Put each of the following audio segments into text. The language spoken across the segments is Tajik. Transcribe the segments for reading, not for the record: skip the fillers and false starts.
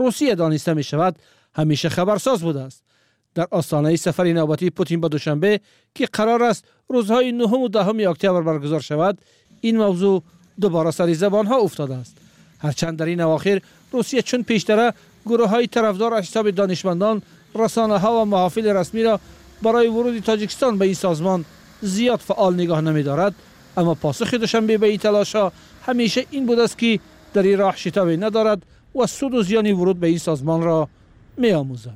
روسیه دانسته می شود همیشه خبرساز بوده است. در آستانه سفر نوبتی پوتین به دوشنبه که قرار است روزهای 9 و 10 اکتبر برگزار شود، این موضوع دوباره سر زبان ها افتاده است. هرچند در این اواخر روسیه چون پیشتر گروه های طرفدار حساب دانشمندان، رسانه ها و محافل رسمی را برای ورود تاجیکستان به این سازمان زیاد فعال نگاه نمی دارد، اما پاسخ دوشنبه به این تلاش ها همیشه این بود است که در این راه شتابی ندارد و سود و زیان ورود به این سازمان را می آموزد.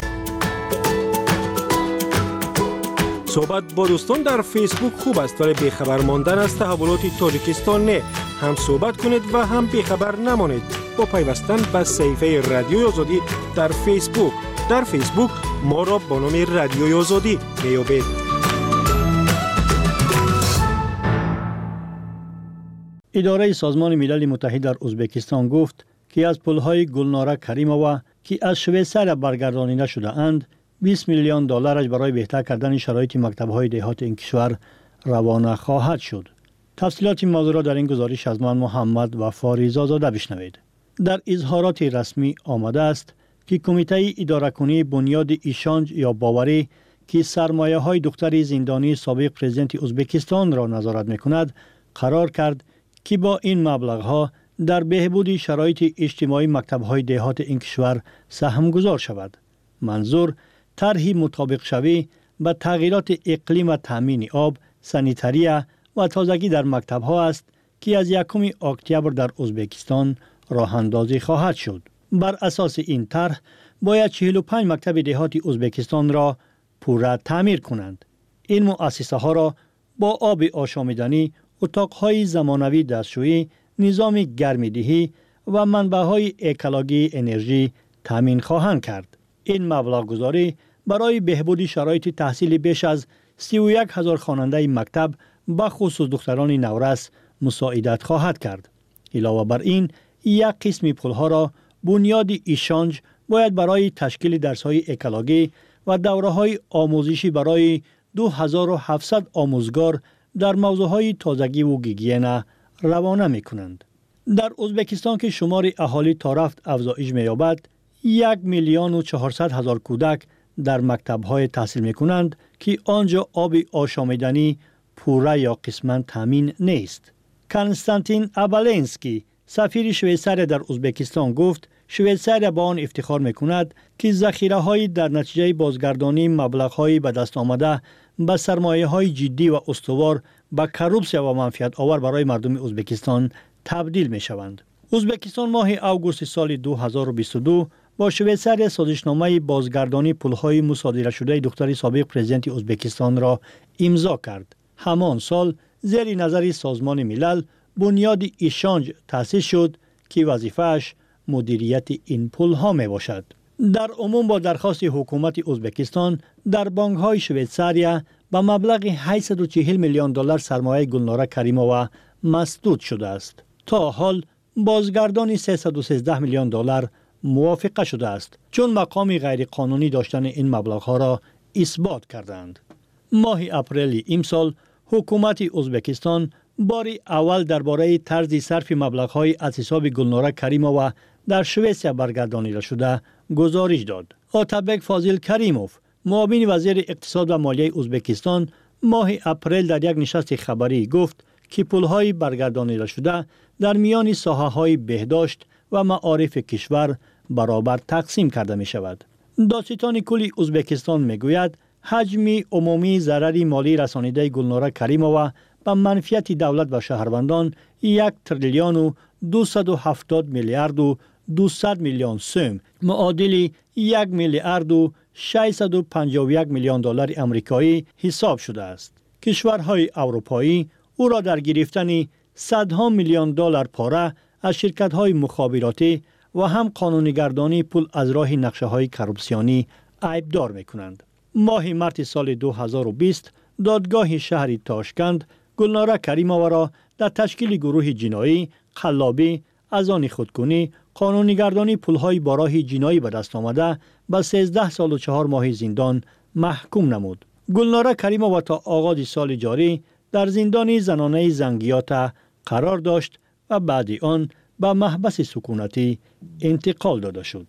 صحبت با دوستان در فیسبوک خوب است، ولی بیخبر ماندن از تحولات تاجیکستان نه. هم صحبت کنید و هم بیخبر نمانید با پیوستن به صفحه رادیوی آزادی در فیسبوک. در فیسبوک ما را با نام رادیوی آزادی میابید. اداره سازمان ملل متحد در ازبکستان گفت که از پل‌های گلناره کریمووا که از شویسریا برگردانیده شده اند 20 میلیون دلارش برای بهتر کردن شرایط مکتب‌های دهات این کشور روانه خواهد شد. تفصیلات این موضوع را در این گزارش از من محمد وفا زاده بشنوید. در اظهارات رسمی آمده است که کمیته اداره کنی بنیاد ایشانج یا باوری که سرمایه‌های دختر زندانی سابق پرزیدنت ازبکستان را نظارت می‌کند قرار کرد که با این مبلغ‌ها در بهبود شرایط اجتماعی مکتب‌های دهات این کشور سهم گذار شود. منظور طرحی مطابق شوی به تغییرات اقلیم و تامین آب، سانیتاریه و تازگی در مکتب‌ها است که از 1 اکتبر در ازبکستان راه اندازی خواهد شد. بر اساس این طرح باید 45 مکتب دهاتی ازبکستان را پوره تعمیر کنند. این مؤسسه ها را با آب آشامیدنی، اتاق‌های زمانوی دستشویی، نظام گرمایدهی و منبع‌های اکولوژی انرژی تامین خواهند کرد. این مبلغ گذاری برای بهبود شرایط تحصیل بیش از 31,000 خواننده مکتب به خصوص دختران نورس مساعدت خواهد کرد. علاوه بر این، یک قسم پولها را بنیاد ایشانج باید برای تشکیل درس‌های اکولوژی و دوره‌های آموزشی برای 2700 آموزگار در موضوعهای تازگی و گیگین روانه می‌کنند. در ازبکستان که شمار اهالی تا رفت افزایش می‌یابد، 1,400,000 کودک در مکتب‌های تحصیل می‌کنند که آنجا آب آشامیدنی پوره یا قسماً تامین نیست. کنستانتین ابالنسکی سفیر شویسریا در ازبکستان گفت شویسریا با آن افتخار می‌کند که ذخیره‌های در نتیجه بازگردانی مبلغ‌های به دست آمده به سرمایه‌های جدی و استوار به کروپسیا و منفعت آور برای مردم ازبکستان تبدیل می‌شوند. ازبکستان ماه اوگوست سال 2022 با شویسریا سازشنامه بازگردانی پول‌های مصادره شده دختر سابق پرزیدنت ازبکستان را امضا کرد. همان سال زیر نظر سازمان ملل بنیاد ایشانج تأسیس شد که وظیفه‌اش مدیریت این پول‌ها میباشد. در عموم با درخواست حکومت ازبکستان در بانک‌های شویسریا به مبلغ 840 میلیون دلار سرمایه گلناره کریمووا مسدود شده است. تا حال بازگردانی 313 میلیون دلار موافقه شده است چون مقام غیر قانونی داشتن این مبلغ‌ها را اثبات کردند. ماه اپریل امسال حکومت ازبکستان باری اول درباره طرز صرف مبلغ‌های از حساب گلناره کریمووا در شویسریا برگردانیده شده گزارش داد. آتابک فاضل کریموف معاون وزیر اقتصاد و مالیه ازبکستان ماه اپریل در یک نشست خبری گفت که پول‌های برگردانیده شده در میان ساحه‌های بهداشت و معارف کشور برابر تقسیم کرده می شود. دادستان کلی ازبکستان می گوید حجم عمومی ضرر مالی رسانیده گلناره کریمووا به منفعت دولت و شهروندان 1 تریلیون و 270 میلیارد و 200 میلیون سوم معادل 1 میلیارد و 651 میلیون دلار آمریکایی حساب شده است. کشورهای اروپایی او را در گرفتن صدها میلیون دلار پاره از شرکت‌های مخابراتی و هم قانونیگردانی پول از راه نقشه‌های کروپسیونی عیبدار می‌کنند. ماه مارس سال 2020 دادگاه شهر تاشکند گلناره کریمووا را در تشکیل گروه جنایی، قلابی، از آن خودکنی، قانونیگردانی پول‌های با راه جنایی به دست آمده به 13 سال و 4 ماه زندان محکوم نمود. گلناره کریمووا تا آغاز سال جاری در زندان زنانه زنگیات قرار داشت و بعد آن به محبس سکونتی انتقال داده شد.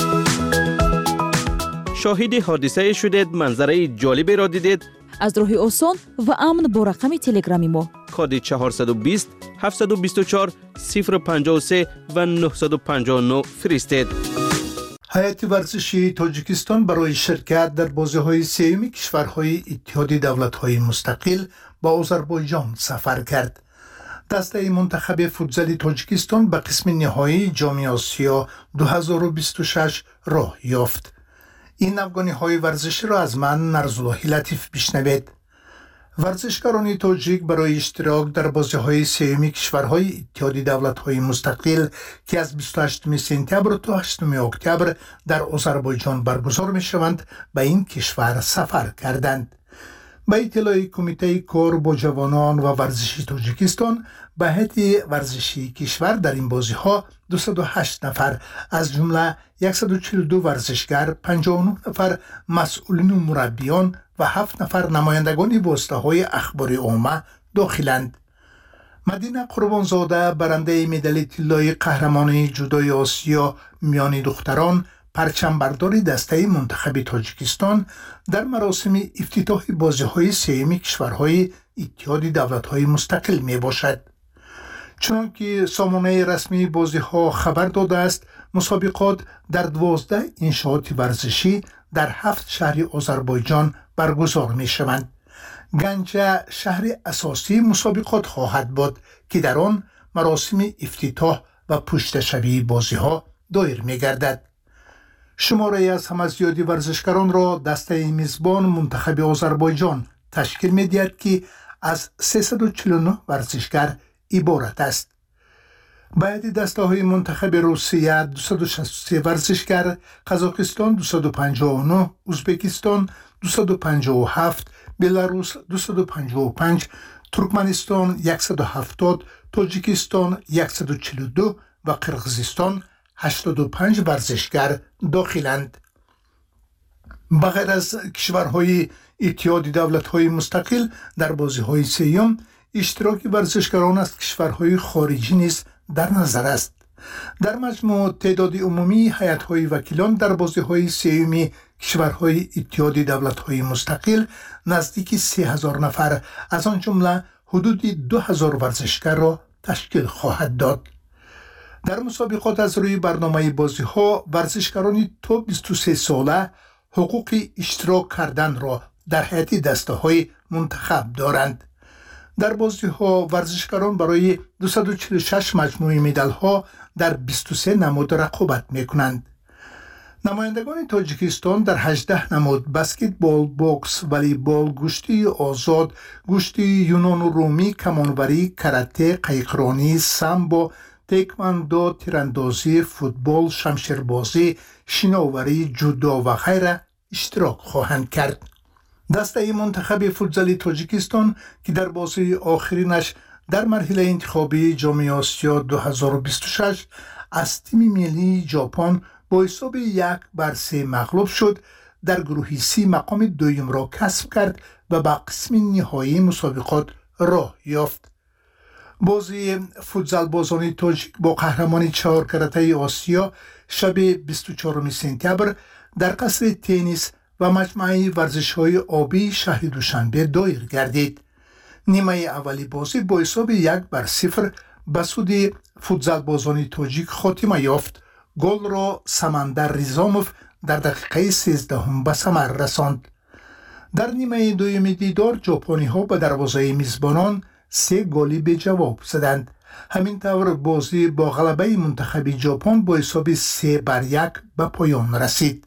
شاهد حادثه شدید، منظره جالبی را دیدید؟ از راه آسان و امن با رقم تلگرامی ما کد 420 724 053 و 959 فرستید. هیئت ورزشی تاجیکستان برای شرکت در بازی‌های سوم کشورهای اتحاد دولت‌های مستقل با آذربایجان سفر کرد. دسته منتخب فوتزال تاجیکستان به قسم نهایی جام آسیا 2026 راه یافت. این افغانی‌های ورزشی را از من نرزالله لطیف بشنوید. ورزشکاران تاجیک برای اشتراک در بازی‌های سوم کشورهای اتحاد دولت‌های مستقل که از 28 سپتامبر تا 8 اکتبر در آذربایجان برگزار می‌شوند به این کشور سفر کردند. به اطلاع کمیته کار با جوانان و ورزشی تاجیکستان، به هیئت ورزشی کشور در این بازی‌ها 208 نفر از جمله 142 ورزشگر، 59 نفر مسئولین و مربیان و 7 نفر نمایندگان واسطه‌های اخباری عامه داخلند. مدینه قربانزاده برنده مدال طلای قهرمانی جودوی آسیا میان دختران، پرچم بردار دسته منتخب تاجیکستان در مراسم افتتاح بازی‌های سوم کشورهای اتحاد دولت‌های مستقل می باشد. چنانکه سامانه رسمی بازی‌ها خبر داده است، مسابقات در 12 انشاءات ورزشی در 7 شهر آذربایجان برگزار می شوند. گنجه شهر اساسی مسابقات خواهد بود که در آن مراسم افتتاح و پشتشوی بازی‌ها دایر می گردد. شماره از همه زیادی ورزشکاران را دسته میزبان منتخب آذربایجان تشکیل می دهد که از 349 ورزشگر عبارت است. باید دسته های منتخب روسیه 263 ورزشگر، قزاقستان 259، ازبکستان 257، بلاروس 255، ترکمنستان 170، تاجیکستان 142 و قرقیزستان 85 ورزشگر داخلند. بغیر از کشورهای اتحاد دولت‌های مستقل در بازی‌های سوم، اشتراک ورزشکاران از کشورهای خارجی نیز در نظر است. در مجموع تعداد عمومی هیئت‌های وکیلان در بازی‌های سوم کشورهای اتحاد دولت‌های مستقل نزدیک 30,000 نفر از آن جمله حدود 2,000 ورزشگر را تشکیل خواهد داد. در مسابقات از روی برنامه بازی‌ها ورزشکاران تا 23 ساله حقوق اشتراک کردن را در هیئت دسته‌های منتخب دارند. در بازی‌ها ورزشکاران برای 246 مجموعه مدال‌ها در 23 نماد رقابت می‌کنند. نمایندگان تاجیکستان در 18 نماد بسکتبال، بوکس، والیبال، گشتی آزاد، گشتی یونان و رومی، کمانوری، کراته، قایقرانی، سامبو، تکواندو، تیراندازی، فوتبال، شمشیربازی، شناوری، جودو و غیره اشتراک خواهند کرد. دسته منتخب فوتزال تاجیکستان که در بازی آخرینش در مرحله انتخابی جام آسیا 2026 از تیم ملی ژاپن با حساب 1-3 مغلوب شد، در گروه سی مقام دوم را کسب کرد و به قسم نهایی مسابقات راه یافت. بازی فوتزال بازان تاجیک با قهرمان 4 کرته آسیا شب 24 سپتامبر در قصر تنیس و مجمع ورزش‌های آبی شهر دوشنبه دایر گردید. نیمه اولی بازی با حساب 1-0 به سود فوتزال بازان تاجیک خاتمه یافت. گل را سمندر ریزاموف در دقیقه 13 به ثمر رساند. در نیمه دوم دیدار ژاپنی‌ها به دروازه میزبانان 3 گلی به جواب زدند. همین طور بازی با غلبه منتخب ژاپن با حساب 3-1 به پایان رسید.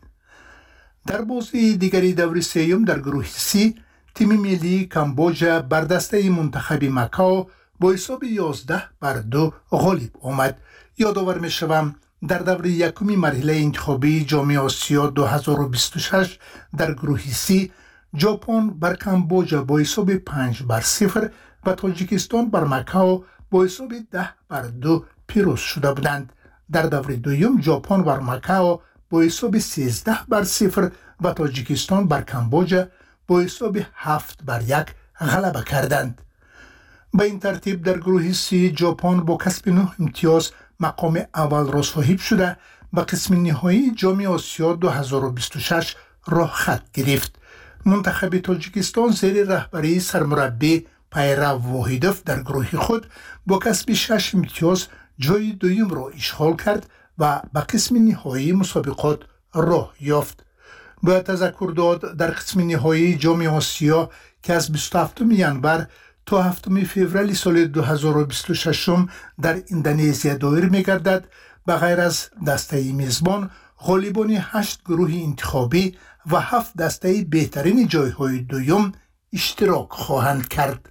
در بازی دیگری دور سوم در گروه سی، تیم ملی کامبوجا بر دسته منتخب مکاو با حساب 11-2 غالب آمد. یادآور می‌شوم در دور یکم مرحله انتخابی جام آسیا 2026 در گروه سی، ژاپن بر کامبوجا با حساب 5-0 و تاجیکستان بر مکاو با حساب 10-2 پیروز شده بودند. در دور دوم ژاپن بر مکاو با حساب 13-0 و تاجیکستان بر کامبوجا با حساب 7-1 غلبه کردند. به این ترتیب در گروه سی ژاپن با کسب 9 امتیاز مقام اول را صاحب شده به قسم نهایی جام آسیا 2026 راه خط گرفت. منتخب تاجیکستان زیر رهبری سرمربی پیرو واحدوف در گروه خود با کسب 6 امتیاز جای دوم را اشغال کرد و به قسم نهایی مسابقات راه یافت. باید تذکر داد در قسم نهایی جام آسیا که از 27 ینور تا 7 فوریه سال 2026 در اندونزیا دایر می‌گردد، به غیر از دسته میزبان غالبان 8 گروه انتخابی و 7 دسته بهترین جایهای دوم اشتراک خواهند کرد.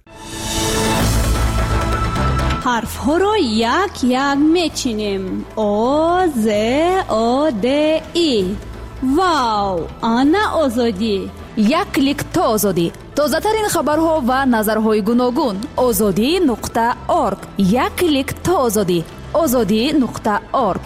حرف ها رو یک یک میچینیم. او ز او د ای. واو، آنا آزادی. یک کلیک تا آزادی. تازه ترین خبرها و نظرهای گوناگون. azadi.org. یک کلیک تا آزادی. azadi.org.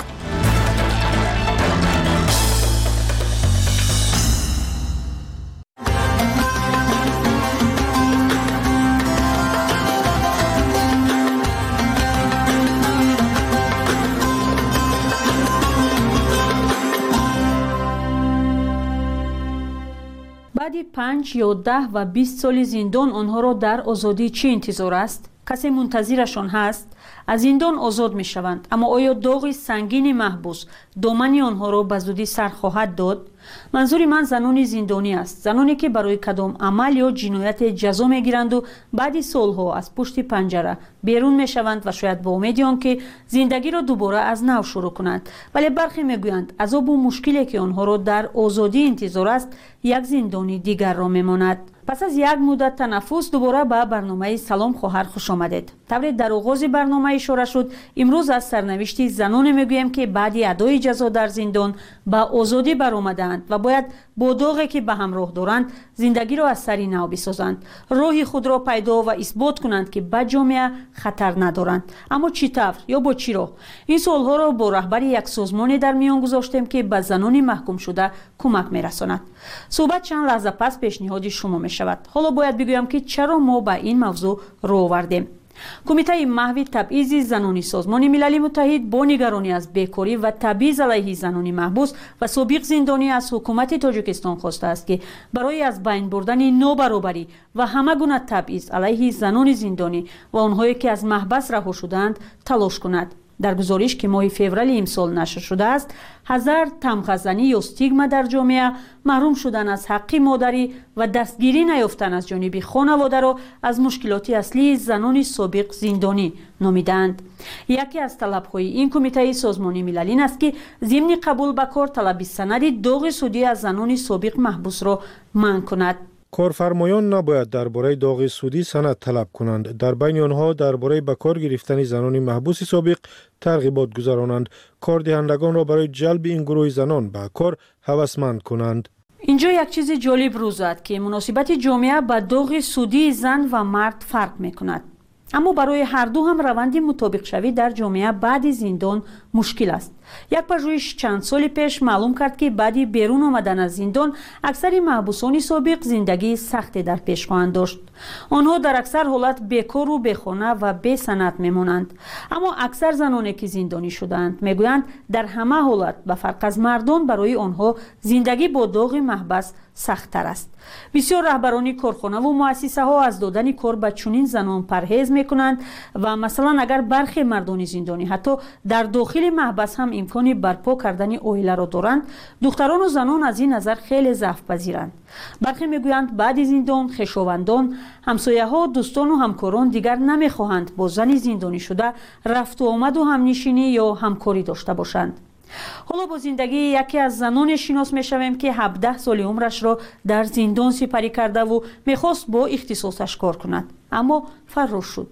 بعد 5 یا 10 و 20 سال زندان آنها را در آزادی چه انتظار است؟ کسی منتظرشان هست؟ از زندان آزاد می شوند، اما آیا داغ سنگین محبوس دامن آنها را به زودی سر خواهد داد؟ منظور من زنان زندانی است، زنانی که برای کدام عمل یا جنایت جزا می گیرند و بعد سالها از پشت پنجره بیرون می شوند و شاید با امید آنکه زندگی را دوباره از نو شروع کنند، ولی برخی می گویند عذاب و مشکلی که آنها را در آزادی انتظار است یک زندانی دیگر را می ماند. پس از یک مدت تنفس دوباره به برنامه سلام خواهر خوش آمدید. طوری در آغاز برنامه اشاره شد، امروز از سرنوشت زنان میگویم که بعد ادای جزا در زندان به آزادی برآمدند و باید با داغی که به همراه دارند زندگی را از سری نو بسازند، راه خود را پیدا و اثبات کنند که به جامعه خطر ندارند. اما چطور یا با چی راه؟ این سوالها را با رهبر یک سازمان در میان گذاشتیم که به زنان محکوم شده کمک میرساند. صحبت چند لحظه پس پیشنهاد شما می شود. حالا باید بگویم که چرا ما به این موضوع رو آوردیم. کمیته محو تبعیض زنانی سازمان ملل متحد با نگرانی از بیکاری و تبعیض علیه زنان محبوس و سابق زندانی از حکومت تاجیکستان خواسته است که برای از بین بردن نابرابری و همه گونه تبعیض علیه زنان زندانی و آنهایی که از محبس رها شدند تلاش کند. در گزارش که ماه فوریه امسال نشر شده است، هزار تمغزنی یا استیگما در جامعه، محروم شدن از حق مادری و دستگیری نیافتن از جانب خانواده را از مشکلات اصلی زنان سابق زندانی نامیدند. یکی از طلب‌های این کمیته سازمان ملل این است که ضمن قبول به کار طلب سند داغ سودی از زنان سابق محبوس را منع کند. کارفرمایان نباید درباره داغ سودی سند طلب کنند. در بین آنها درباره به کار گرفتن زنان محبوس سابق ترغیبات گذارانند، کاردهندگان را برای جلب این گروه زنان به کار هوسمند کنند. اینجا یک چیز جالب روز زد که مناسبت جامعه با داغ سودی زن و مرد فرق میکند. اما برای هر دو هم روند مطابق شوی در جامعه بعد زندان مشکل است. یک پژوهش چند سال پیش معلوم کرد که بعد بیرون آمدن از زندان اکثر محبوسان سابق زندگی سختی در پیش خواهند داشت. آنها در اکثر حالت بیکار و بیخانه و بی سند میمانند. اما اکثر زنانی که زندانی شدند میگویند در همه حالت به فرق از مردان برای آنها زندگی با داغ محبس سخت‌تر است. بسیار رهبران کارخانه و مؤسسه ها از دادن کار به چنین زنان پرهیز میکنند و مثلا اگر برخی مردان زندانی حتی در داخل محبس هم امکان برپا کردن عائله را دارند، دختران و زنان از این نظر خیلی ضعف پذیرند. برخی میگویند بعد زندان خویشاوندان، همسایه ها، دوستان و همکاران دیگر نمیخواهند با زن زندانی شده رفت و آمد و همنشینی یا همکاری داشته باشند. حالا با زندگی یکی از زنان شناس میشویم که 17 سال عمرش را در زندان سپری کرده و میخواست با اختصاصش کار کند، اما فرار شد.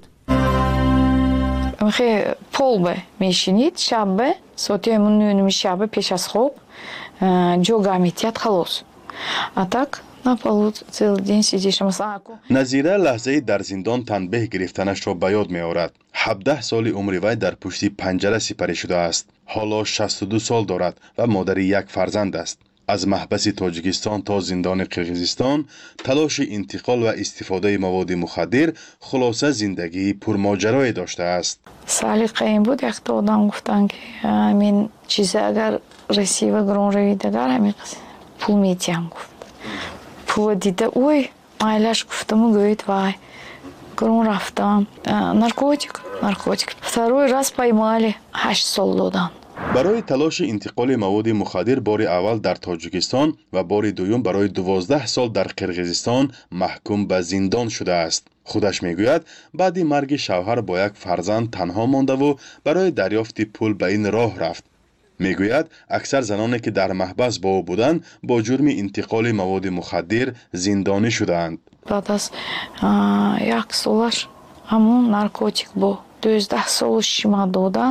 полбе мешинид шаббе соати 9 шаббе пеш аз хоб ҷога метиҳад халос а так на полу целый день сидишь масалан назира лаҳзаи дар зиндон танбеҳ гирифтанашро ба ёд меорад. 17 соли умри вай дар пушти панҷара сипарӣ шудааст. ҳоло 62 сол дорад ва модари як фарзанд аст. از محبس تاجیکستان تا زندان قرقیزستان تلاش انتقال و استفاده مواد مخدر خلاصه زندگی پرماجرایی داشته است. سلیقه این بود یک تا آدم گفتن که همین چیزی اگر رسی و گرون روید اگر همین پول میتیم گفت. پول دیده اوی مایلش گفتم و گوید وای گرون رفتم نارکوتیک. второй раз поймали 8 سال دادن. برای تلاش انتقال مواد مخدر بار اول در تاجیکستان و بار دوم برای 12 سال در قرقیزستان محکوم به زندان شده است. خودش میگوید بعد مرگ شوهر با یک فرزند تنها مانده و برای دریافت پول به این راه رفت. میگوید اکثر زنانی که در محبس با او بودند با جرم انتقال مواد مخدر زندانی شدند. بعد از یک سالش همون نارکوتیک با 12 سالش ما دادن.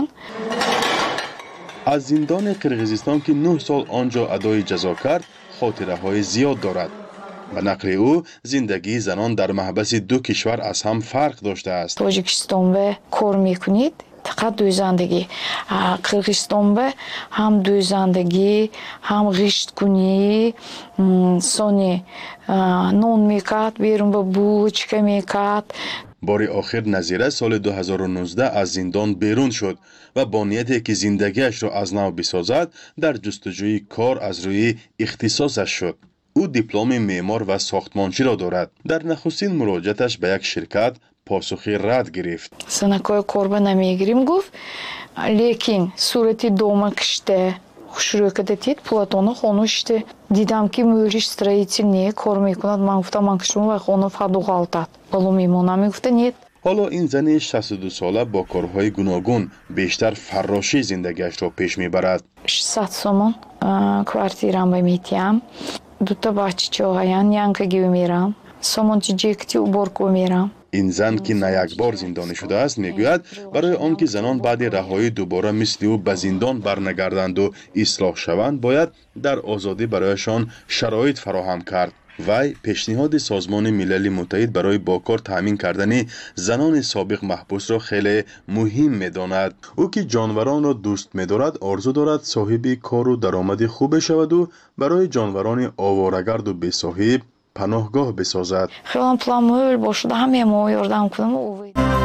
از زندان قرقیزستان که 9 سال آنجا ادای جزا کرد خاطره های زیاد دارد. به نقل او زندگی زنان در محبس دو کشور از هم فرق داشته است. تاجیکستان به کار میکنید فقط دویزندگی، قرقیزستان به هم دویزندگی هم غشت کنی سانی نون میکرد بیرون به بوچکه میکرد. بار آخر نظیره سال 2019 از زندان بیرون شد و با نیتی که زندگیش را از نو بسازد در جستجوی کار از روی اختصاصش شد. او دیپلم معمار و ساختمانچی را دارد. در نخستین مراجعتش به یک شرکت پاسخی رد گرفت. سنکای کار نمیگیریم گفت لیکن صورتی دوما کشته شروع دید پلاتونو خونوشته دیدم که موریش строительный کار میکند. من گفتم من کشم و خونو فقط غلطات بالو میمونم. گفته نیت. حالا این زن 62 ساله با کارهای گوناگون بیشتر فراشی زندگیش را پیش میبرد. 600 сомон квартирам میتیم. دو تا بچه هاین янкаги میرم. сомончи جکتی уборку میرم. این زن که نه یک بار زندانی شده است میگوید برای آنکه زنان بعد رهایی دوباره مثل او به زندان برنگردند و اصلاح شوند باید در آزادی برایشان شرایط فراهم کرد. وی پیشنهاد سازمان ملل متحد برای با کار تامین کردن زنان سابق محبوس را خیلی مهم می‌داند. او که جانوران را دوست می‌دارد آرزو دارد صاحب کار و درآمد خوب شود و برای جانوران آواره‌گرد و بی‌صاحب پناهگاه بسازد. خیلی پلان باشه همه ما یاردم کنم.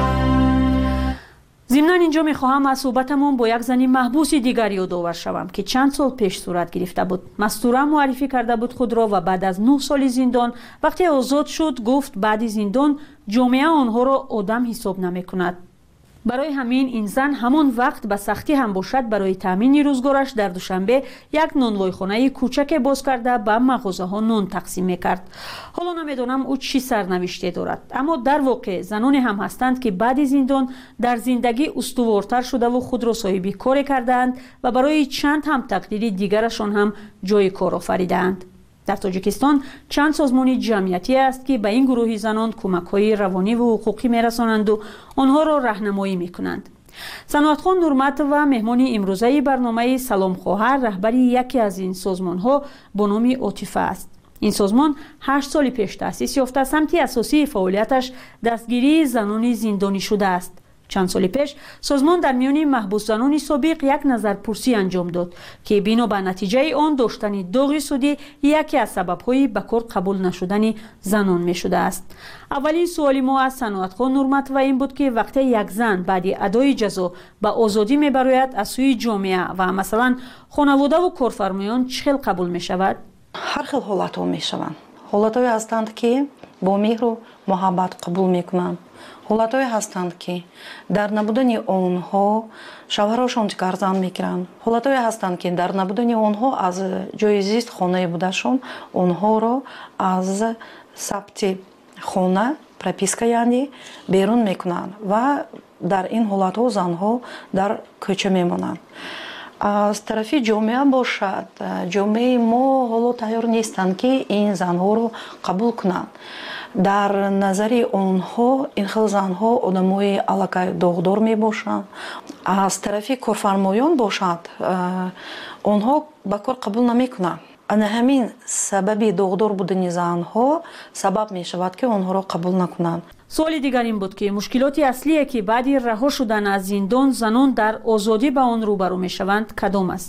ضمناً اینجا میخواهم از صحبتمون با یک زنی محبوس دیگر یادآور شوم که چند سال پیش صورت گرفته بود. مستوره معرفی کرده بود خود را و بعد از 9 سال زندان وقتی آزاد شد گفت بعد زندان جامعه آنها را آدم حساب نمیکند. برای همین این زن همان وقت به سختی هم باشد برای تامین روزگارش در دوشنبه یک نانوایخانه کوچک باز کرده به مغازه ها نان تقسیم میکرد. حالا نمیدونم او چی سرنوشته دارد، اما در واقع زنانی هم هستند که بعد زندان در زندگی استوارتر شده و خود را صاحب کار کردند و برای چند هم تقدیر دیگرشان هم جای کار آفریدند. در تاجیکستان چند سازمان جمعیتی است که به این گروه زنان کمک‌های روانی و حقوقی می‌رسانند و آنها را راهنمایی می‌کنند. صنعتخان نورمت و مهمان امروزه برنامه سلام خواهر رهبری یکی از این سازمان‌ها با نام عاطفه است. این سازمان 8 سال پیش تأسیس یافته سمت اساسی فعالیتش دستگیری زنان زندانی شده است. چند سال پیش سازمان در میان محبوس زنان سابق یک نظرپرسی انجام داد که بنا به نتیجه آن داشتن داغ سودی یکی از سبب‌های به کار قبول نشدن زنان می شده است. اولین سوالی ما از صنعتخان نورمت و این بود که وقتی یک زن بعد ادای جزا به آزادی می براید از سوی جامعه و مثلا خانواده و کارفرمایان چه قبول می شود؟ هر خیل حالت‌ها می شوند. حالت‌هایی هستند که با مهر و محبت قبول می کنند. حالت‌هایی هستند که در نبودن آنها شوهرشان فرزند میگیرند. حالت‌هایی هستند که در نبودن آنها از جای زیست خانه بودشان آنها را از ثبت خانه پروپیسکا یعنی بیرون میکنند و در این حالت‌ها زنها در کوچه میمانند. از طرفی جامعه باشد جامعه ما حالا تیار نیستند که این زنها را قبول کنند. در نظر آنها این خیلی زنها آدمای علاقه داغدار می باشند. از طرفی کارفرمایان باشد آنها به کار قبول نمی کنند. همین سبب داغدار بودن زنها سبب می شود که آنها را قبول نکنند. سوال دیگر این بود که مشکلات اصلی که بعد رها شدن از زندان زنان در آزادی با آن روبرو می شوند کدام است؟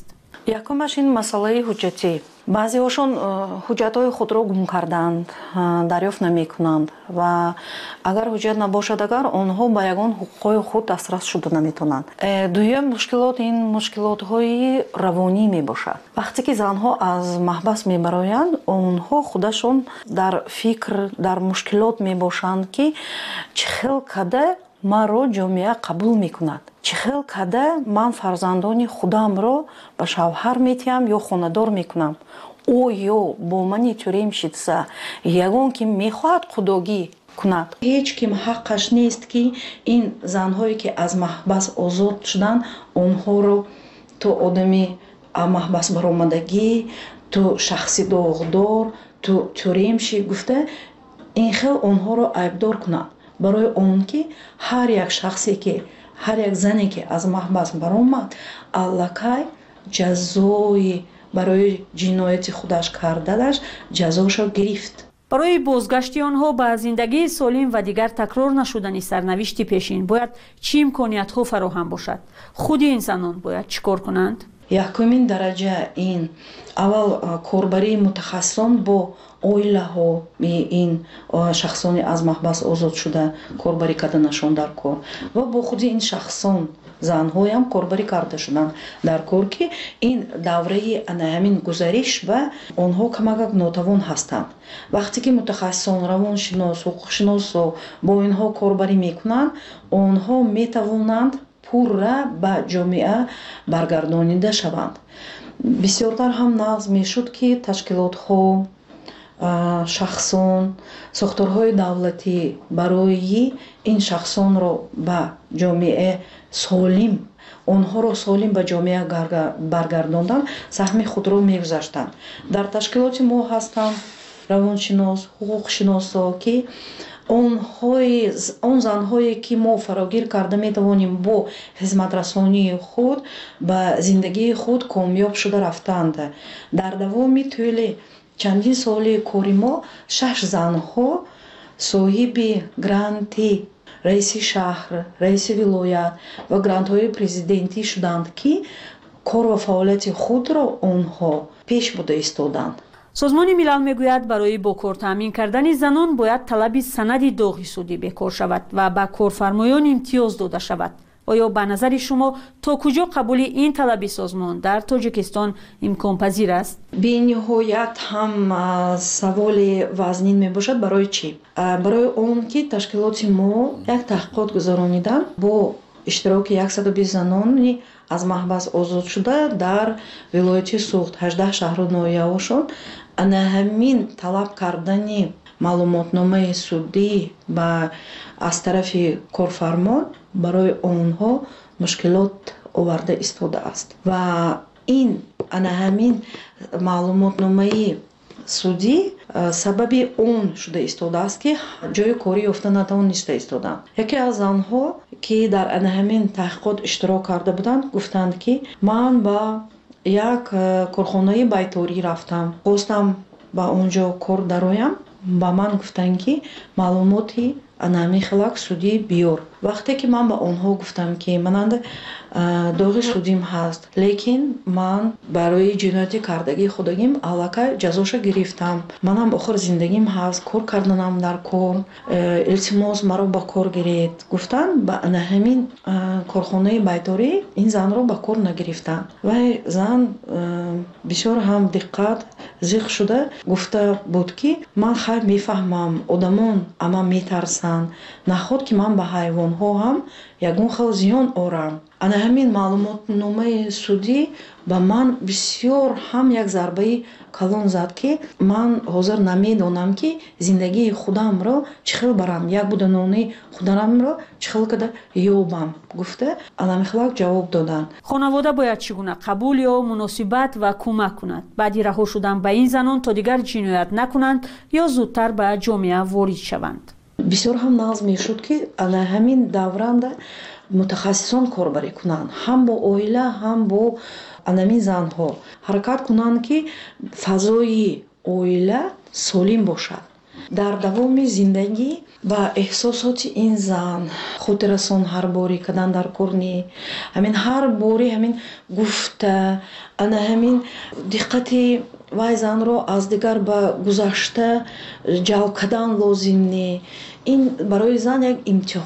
якумаш ин масъалаи ҳуҷҷатӣ. баъзеҳошон ҳуҷҷатҳои худро гум карданд, дарёфт намекунанд ва агар ҳуҷҷат набошад, агар онҳо ба ягон ҳуқуқҳои худ дастрас шуда наметавонанд. дуюм мушкилот ин мушкилотҳои равонӣ мебошад. вақте ки занҳо аз маҳбас мебароянд, онҳо худашон дар фикр, дар мушкилот мебошанд ки чӣ хел када маро ҷомеа қабул мекунад, чӣ хел када ман фарзандони худамро ба шавҳар метиҳам ё хонадор мекунам. оё бо мани тюрем шидса ягон ки мехоҳад қудогӣ кунад. ҳеҷ ким ҳаққаш нест ки ин занҳое ки аз маҳбас озод шуданд онҳоро то одами маҳбас баромадагӣ, то шахси доғдор, то тюремшӣ гуфта ин хел онҳоро айбдор кунад. барои он ки ҳар як шахсе ки ҳар як зане ки аз маҳбас баромад аллакай ҷазои барои ҷинояти худаш карданаш ҷазошо гирифт. барои бозгашти онҳо ба зиндагии солим ва дигар такрор нашудани сарнавишти пешин бояд чӣ имкониятҳо фароҳам бошад? худи ин занон бояд чӣ кор кунанд? якумин дараҷа ин аввал корбарии мутахассисон бо оилаҳо ин шахсони аз маҳбас озод шуда корбарӣ карданашон дар кор ва бо худи ин шахсон занҳоям корбарӣ карда шуданд дар кор ки ин давраи ҳамин гузариш ба онҳо камакак нотавон ҳастанд. вақте ки мутахассисон равоншинос ҳуқуқшиносо бо инҳо корбарӣ мекунанд онҳо метавонанд пурра ба ҷомеа баргардонида шаванд. бисёртар ҳам нағз мешуд ки ташкилотҳо, шахсон, сохторҳои давлатӣ барои ин шахсонро ба ҷомеа солим, онҳоро солим ба ҷомеа баргардондан саҳми худро мегузаштанд. дар ташкилоти мо ҳастанд равоншинос, ҳуқуқшиносо ки он занҳое ки мо фарогир карда метавонем бо хизматрасонии худ ба зиндагии худ комёб шуда рафтанд. дар давоми тӯли чандин соли кори мо 6 занҳо соҳиби гранти раиси шаҳр, раиси вилоят ва грантҳои президентӣ шуданд ки кор ва фаъолияти худро онҳо пеш бурда истоданд. созмони милал мегӯяд барои бо кор таъмин кардани занон бояд талаби санади доғи судӣ бекор шавад ва ба корфармоён имтиёз дода шавад. оё ба назари шумо то куҷо қабули ин талаби созмон дар Тоҷикистон имконпазир аст? бениҳоят ҳам саволи вазнин мебошад. барои чӣ? барои он ки ташкилоти мо як таҳқиқот гузаронидан бо иштироки 120 занони аз маҳбас озод шуда дар вилояти Суғд 18 шаҳру ноҳияҳошон ана ҳамин талаб кардани маълумотномаи судӣ ба аз тарафи корфармон барои онҳо мушкилот оварда истодааст ва ин ана ҳамин маълумотномаи судӣ сабаби он шуда истодааст ки ҷои корӣ ёфта натавониста истоданд. яке аз занҳо ки дар ана ҳамин таҳқиқот иштирок карда буданд гуфтанд ки ман ба як корхонаи байторӣ рафтам, хостам ба онҷо кор дароям. ба ман гуфтанд ки маълумоти ана ҳамин хелак судӣ биёр. вақте ки ман ба онҳо гуфтам ки мананд доғи судим ҳаст, лекин ман барои ҷинояти кардагии худагим аллакай ҷазоша гирифтам, манам охир зиндагим ҳаст, кор карданам дар кор, илтимос маро ба кор гиред. гуфтан ба ана ҳамин корхонаи байторӣ ин занро ба кор нагирифтанд. вай зан бисёр ҳам диққат зиқ шуда гуфта буд ки ман хайр мефаҳмам одамон ама метарсанд, наход ки ман ба ҳайвонҳо ҳам ягон хел зиён орам. ана ҳамин маълумотномаи судӣ ба ман бисёр ҳам як зарбаи калон зад ки ман ҳозир намедонам ки зиндагии худамро чӣ хел барам, як буданони худамро чӣ хел када ёбам, гуфта аламихлак ҷавоб доданд. хонавода бояд чӣ гуна қабул ё муносибат ва кӯмак кунад баъди раҳо шудан ба ин занон то дигар ҷиноят накунанд ё зудтар ба ҷомеа ворид шаванд? бисёр ҳам нағз мешуд ки ана ҳамин давранда мутахассисон корбарӣ кунанд, ҳам бо оила, ҳам бо анамин занҳо ҳаракат кунанд ки фазои оила солим бошад. дар давоми зиндагӣ ба эҳсосоти ин зан хотиррасон ҳар борӣ кадан дар курни ҳамин ҳар борӣ ҳамин гуфта ана ҳамин диққати вай занро аз дигар ба гузашта ҷалб кардан лозим не. ин барои зан як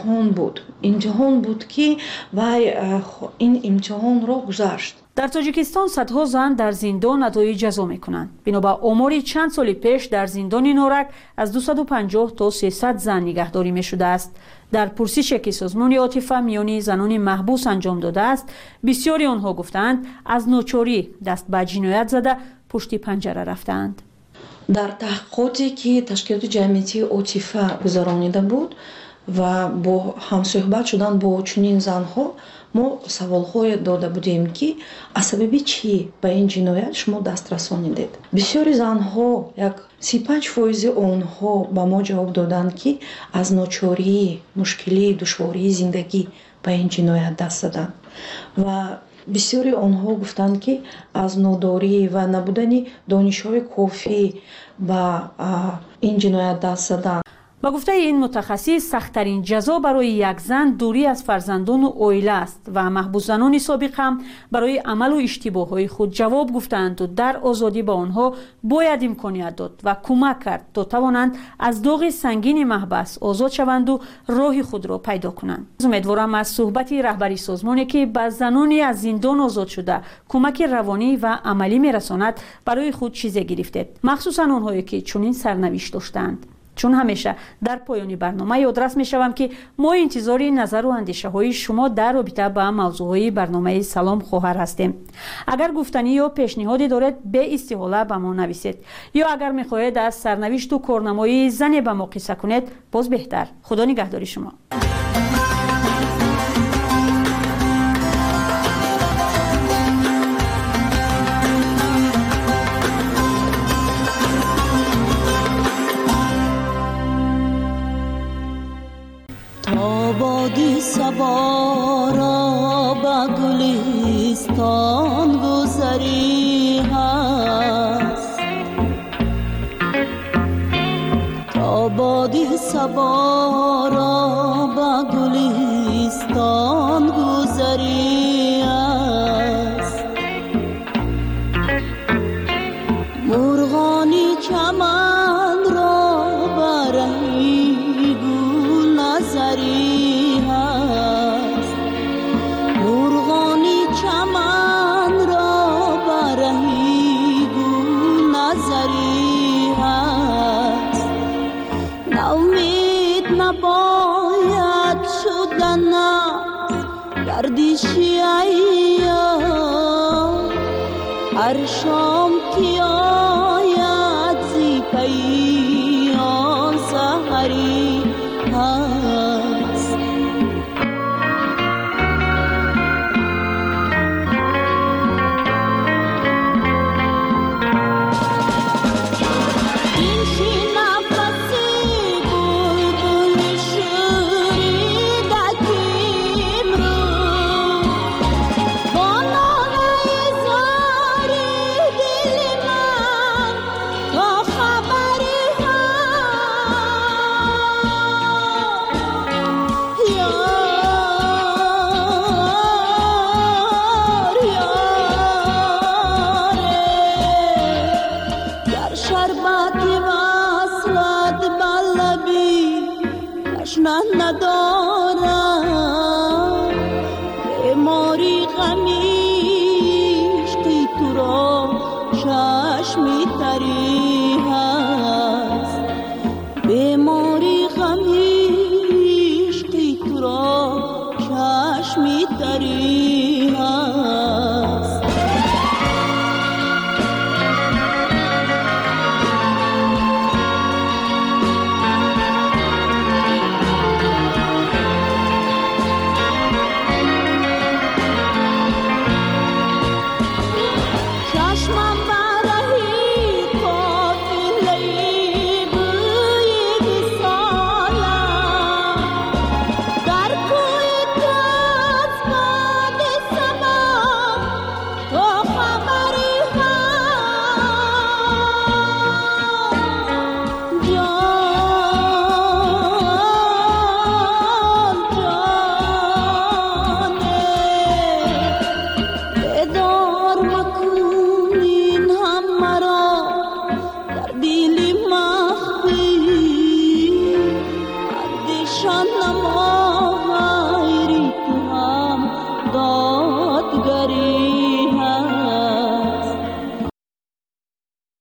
имтиҳон буд ки вай ин имтиҳонро гузашт. дар тоҷикистон садҳо зан дар зиндон адои ҷазо мекунанд. бино ба омори чанд соли пеш дар зиндони норак аз 250 то 300 зан нигаҳдорӣ мешудааст. дар пурсише ки созмони отифа миёни занони маҳбус анҷом додааст, бисёри онҳо гуфтанд аз ночорӣ даст ба ҷиноят зада пушти панҷара рафтаанд. дар таҳқиқоте ки ташкилоти ҷамъиятии отифа гузаронида буд ва бо ҳамсӯҳбат шудан бо чунин занҳо мо саволҳое дода будем ки аз сабаби чӣ ба ин ҷиноят шумо даст расонидед. бисёри занҳо як 35% онҳо ба мо ҷавоб доданд ки аз ночории мушкилии душвории зиндагӣ ба ин ҷиноят даст заданд ва бисёри онҳо гуфтанд ки аз нодорӣ ва набудани донишҳои кофӣ ба ин ҷиноят даст заданд. ба гуфтаи ин мутахассис, сахттарин ҷазо барои як зан дурӣ аз фарзандону оила аст ва маҳбусзанони собиқ ҳам барои амалу иштибоҳҳои худ ҷавоб гуфтаанду дар озодӣ ба онҳо бояд имконият дод ва кӯмак кард то тавонанд аз доғи сангини маҳбас озод шаванду роҳи худро пайдо кунанд. умедворам аз суҳбати раҳбари созмоне ки ба занони аз зиндон озод шуда кӯмаки равонӣ ва амалӣ мерасонад барои худ чизе гирифтед, махсусан онҳое ки чунин сарнавишт доштаанд. чун ҳамеша дар поёни барнома ёдрас мешавам ки мо интизори назару андешаҳои шумо дар робита ба мавзӯъҳои барномаи Салом хоҳар ҳастем. агар гуфтанӣ ё пешниҳоде доред, беистиҳола ба мо нависед, ё агар мехоҳед аз сарнавишту корнамои зане ба мо қисса кунед, боз беҳтар. худо нигаҳдори шумо. بادی سبارا با گلستان گذری هست تا بادی سبارا با گلستان گذری هست مرغانی چمن را برهی گل نظری باید شدن گردشی ایام هر شام که آید زی پیام سحری هست. ندارم بیماری غمیش که تو را چشمی تری